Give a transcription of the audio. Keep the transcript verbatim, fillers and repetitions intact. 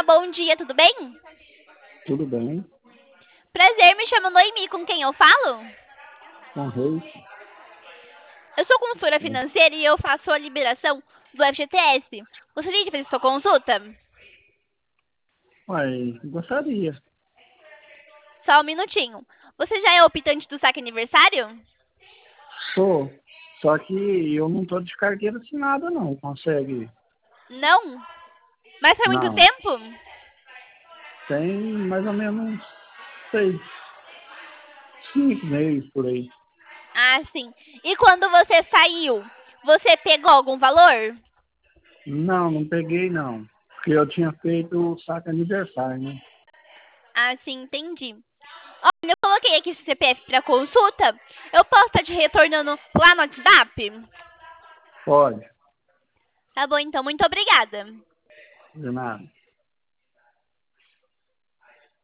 Olá, bom dia, tudo bem? Tudo bem? Prazer, me chamo Noemi, com quem eu falo? Com Reis? Eu sou consultora É. financeira e eu faço a liberação do F G T S. Gostaria de fazer sua consulta? Uai, gostaria. Só um minutinho. Você já é optante do saque aniversário? Sou. Só que eu não tô de carteira assinada, não. Consegue? Não? Mas faz muito Não. tempo? Tem mais ou menos seis, cinco meses por aí. Ah, sim. E quando você saiu, você pegou algum valor? Não, não peguei, não. Porque eu tinha feito o saque aniversário, né? Ah, sim, entendi. Olha, eu coloquei aqui seu C P F para consulta. Eu posso estar te retornando lá no WhatsApp? Pode. Tá bom, então. Muito obrigada. De nada.